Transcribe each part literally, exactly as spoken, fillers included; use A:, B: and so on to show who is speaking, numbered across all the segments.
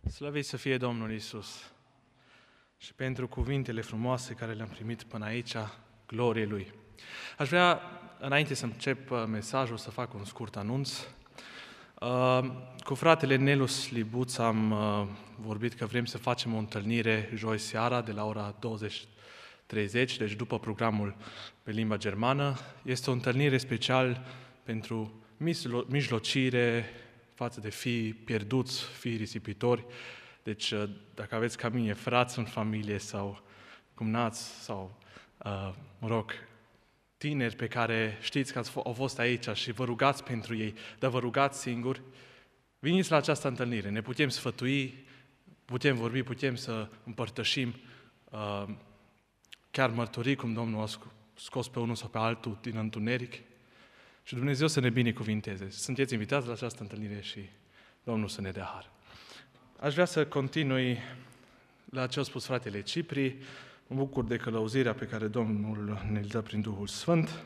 A: Slăvit să fie Domnul Iisus și pentru cuvintele frumoase care le-am primit până aici, glorie Lui. Aș vrea, înainte să încep mesajul, să fac un scurt anunț. Cu fratele Nelu Slibuț am vorbit că vrem să facem o întâlnire joi seara de la ora douăzeci treizeci, deci după programul pe limba germană. Este o întâlnire special pentru mijlocire față de fii pierduți, fii risipitori. Deci, dacă aveți ca mine frați în familie sau cumnați sau, uh, mă rog, tineri pe care știți că au fost aici și vă rugați pentru ei, dar vă rugați singuri, veniți la această întâlnire. Ne putem sfătui, putem vorbi, putem să împărtășim, uh, chiar mărturii cum Domnul a scos pe unul sau pe altul din întuneric. Și Dumnezeu să ne binecuvinteze. Sunteți invitați la această întâlnire și Domnul să ne dea har. Aș vrea să continui la ce a spus fratele Cipri. Mă bucur de călăuzirea pe care Domnul ne-l dă prin Duhul Sfânt.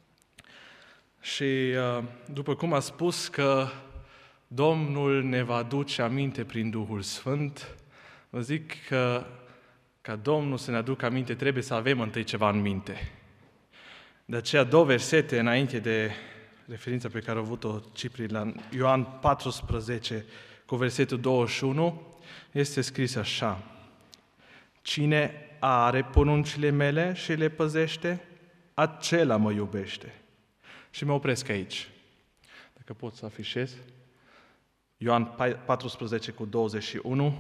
A: Și după cum a spus că Domnul ne va aduce aminte prin Duhul Sfânt, vă zic că ca Domnul să ne aducă aminte, trebuie să avem întâi ceva în minte. De aceea două versete înainte de referința pe care a avut-o Cipri la Ioan paisprezece cu versetul douăzeci și unu, este scris așa: Cine are poruncile mele și le păzește, acela mă iubește. Și mă opresc aici. Dacă pot să afișez. Ioan paisprezece cu douăzeci și unu.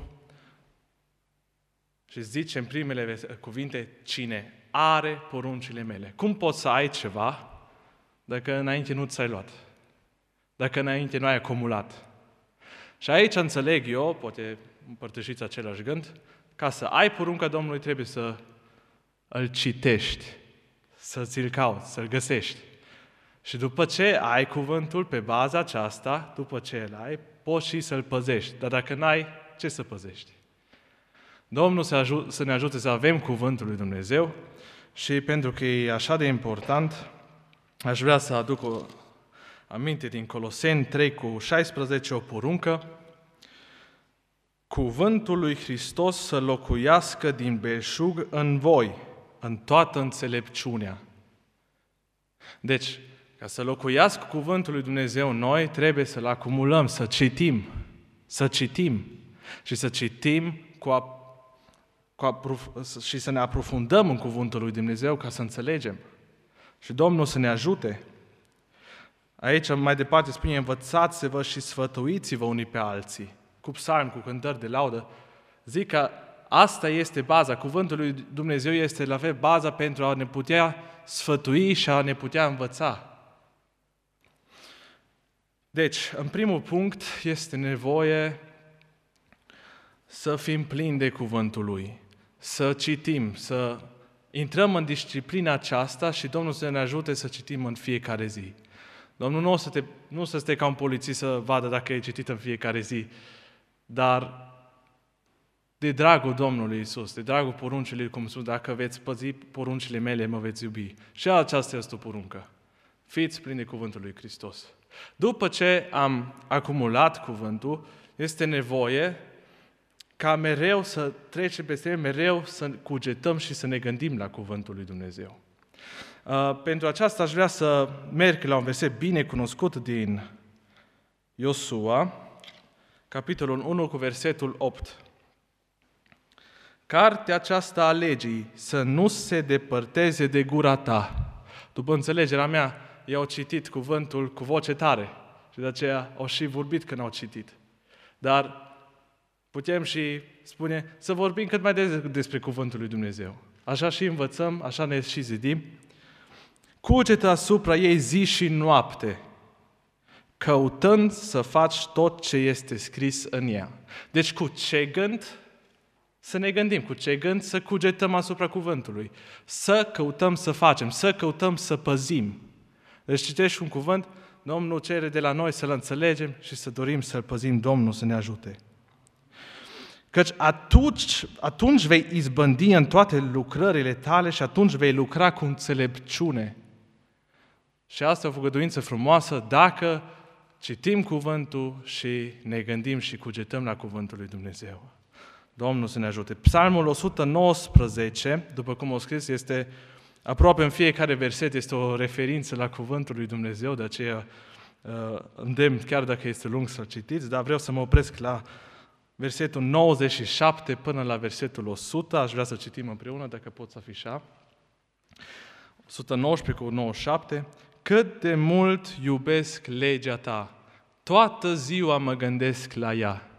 A: Și zice în primele cuvinte, cine are poruncile mele. Cum poți să ai ceva dacă înainte nu ți-ai luat? Dacă înainte nu ai acumulat? Și aici înțeleg eu, poate împărtășiți același gând, ca să ai porunca Domnului trebuie să îl citești, să ți-l cauți, să-l găsești. Și după ce ai cuvântul pe baza aceasta, după ce îl ai, poți și să-l păzești. Dar dacă n-ai, ce să păzești? Domnul să, ajut, să ne ajute să avem cuvântul lui Dumnezeu și pentru că e așa de important, aș vrea să aduc o aminte din Coloseni trei cu șaisprezece, o poruncă: Cuvântul lui Hristos să locuiască din belșug în voi, în toată înțelepciunea. Deci, ca să locuiască cuvântul lui Dumnezeu în noi, trebuie să-l acumulăm, să citim, să citim și să citim cu a și să ne aprofundăm în cuvântul lui Dumnezeu ca să înțelegem. Și Domnul să ne ajute. Aici mai departe spune, învățați-vă și sfătuiți-vă unii pe alții, cu psalmi, cu cântări de laudă. Zic că asta este baza, cuvântul lui Dumnezeu este la fel baza pentru a ne putea sfătui și a ne putea învăța. Deci, în primul punct, este nevoie să fim plini de cuvântul lui, să citim, să intrăm în disciplina aceasta și Domnul să ne ajute să citim în fiecare zi. Domnul nu o să te, nu o să stai ca un polițist să vadă dacă ai citit în fiecare zi, dar de dragul Domnului Iisus, de dragul poruncilor, cum spun, dacă veți păzi poruncile mele, mă veți iubi. Și aceasta este o poruncă. Fiți plini de cuvântul lui Hristos. După ce am acumulat cuvântul, este nevoie ca mereu să trecem peste el, mereu să cugetăm și să ne gândim la cuvântul lui Dumnezeu. Uh, pentru aceasta aș vrea să merg la un verset bine cunoscut din Iosua, capitolul unu cu versetul opt. Cartea aceasta a legii să nu se depărteze de gura ta. După înțelegerea mea, ei au citit cuvântul cu voce tare și de aceea au și vorbit când au citit. Dar putem și spune să vorbim cât mai des despre cuvântul lui Dumnezeu. Așa și învățăm, așa ne și zidim. Cugetă asupra ei zi și noapte, căutând să faci tot ce este scris în ea. Deci cu ce gând? Să ne gândim. Cu ce gând? Să cugetăm asupra cuvântului. Să căutăm să facem, să căutăm să păzim. Deci citești un cuvânt, Domnul cere de la noi să-l înțelegem și să dorim să-l păzim, Domnul să ne ajute. Căci atunci, atunci vei izbândi în toate lucrările tale și atunci vei lucra cu înțelepciune. Și asta e o făgăduință frumoasă dacă citim cuvântul și ne gândim și cugetăm la cuvântul lui Dumnezeu. Domnul să ne ajute. Psalmul o sută nouăsprezece, după cum o scris, este aproape în fiecare verset, este o referință la cuvântul lui Dumnezeu, de aceea îndemn, chiar dacă este lung, să-l citiți, dar vreau să mă opresc la versetul nouăzeci și șapte până la versetul o sută, aș vrea să citim împreună, dacă poți afișa. o sută nouăsprezece cu nouăzeci și șapte. Cât de mult iubesc legea ta, toată ziua mă gândesc la ea.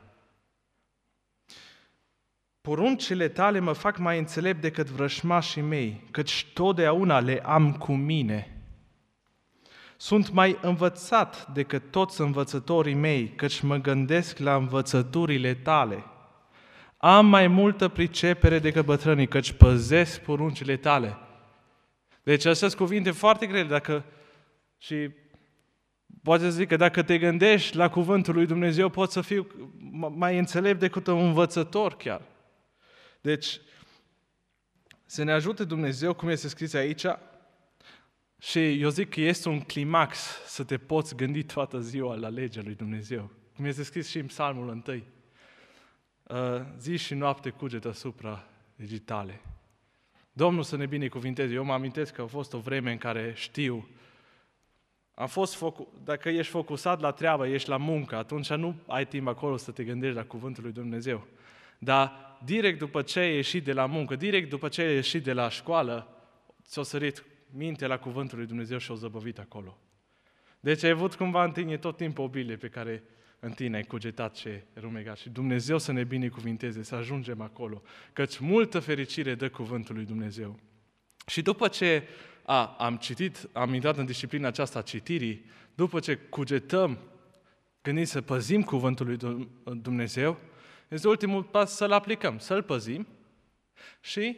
A: Poruncile tale mă fac mai înțelept decât vrășmașii mei, căci totdeauna le am cu mine. Sunt mai învățat decât toți învățătorii mei, căci mă gândesc la învățăturile tale. Am mai multă pricepere decât bătrânii, căci păzesc poruncile tale. Deci astea sunt cuvinte foarte grele, dacă și poate să zic că dacă te gândești la cuvântul lui Dumnezeu, poți să fii mai înțelept decât un învățător chiar. Deci, să ne ajute Dumnezeu, cum este scris aici, și eu zic că este un climax să te poți gândi toată ziua la legea lui Dumnezeu. Cum este scris și în Psalmul întâi. Zi și noapte cuget asupra legii tale. Domnul să ne binecuvinteze. Eu mă amintesc că a fost o vreme în care știu, am fost focu- dacă ești focusat la treabă, ești la muncă, atunci nu ai timp acolo să te gândești la cuvântul lui Dumnezeu. Dar direct după ce ai ieșit de la muncă, direct după ce ai ieșit de la școală, ți-a sărit minte la cuvântul lui Dumnezeu și o zăbăvit acolo. Deci ai avut cumva în tine tot timpul o Biblie pe care în tine ai cugetat și rumegat. Și Dumnezeu să ne binecuvinteze, să ajungem acolo, căci multă fericire dă cuvântul lui Dumnezeu. Și după ce a, am citit, am intrat în disciplina aceasta a citirii, după ce cugetăm, gândim să păzim cuvântul lui Dumnezeu, este ultimul pas să-l aplicăm, să-l păzim și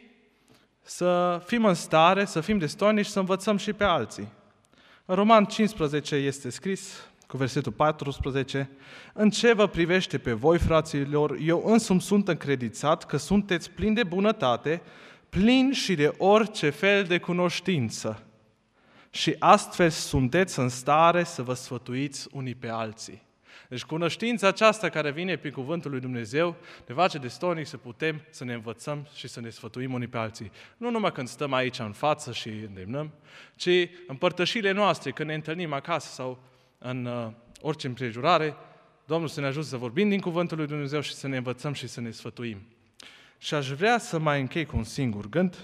A: să fim în stare, să fim destoinici, să învățăm și pe alții. În Roman cincisprezece este scris, cu versetul paisprezece, în ce vă privește pe voi, fraților, eu însumi sunt încredițat că sunteți plini de bunătate, plini și de orice fel de cunoștință. Și astfel sunteți în stare să vă sfătuiți unii pe alții. Deci cunoștința aceasta care vine prin cuvântul lui Dumnezeu ne face destoinici să putem să ne învățăm și să ne sfătuim unii pe alții. Nu numai când stăm aici în față și îndemnăm, ci în părtășile noastre, când ne întâlnim acasă sau în uh, orice împrejurare, Domnul să ne ajute să vorbim din cuvântul lui Dumnezeu și să ne învățăm și să ne sfătuim. Și aș vrea să mai închei cu un singur gând,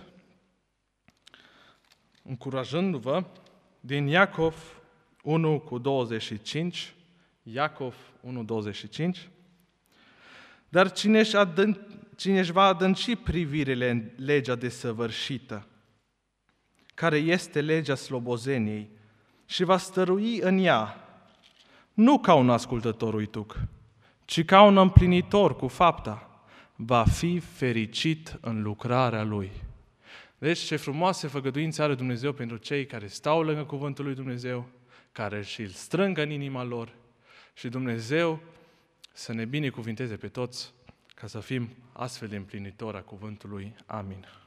A: încurajându-vă din Iacov unu cu douăzeci și cinci, Iacov unu, douăzeci și cinci. Dar cine își, adân- cine își va adânci privirile în legea desăvârșită, care este legea slobozeniei, și va stărui în ea, nu ca un ascultător uituc, ci ca un împlinitor cu fapta, va fi fericit în lucrarea lui. Deci ce frumoase făgăduințe are Dumnezeu pentru cei care stau lângă cuvântul lui Dumnezeu, care și-l strângă în inima lor, și Dumnezeu să ne binecuvinteze pe toți ca să fim astfel de împlinitori a cuvântului. Amin.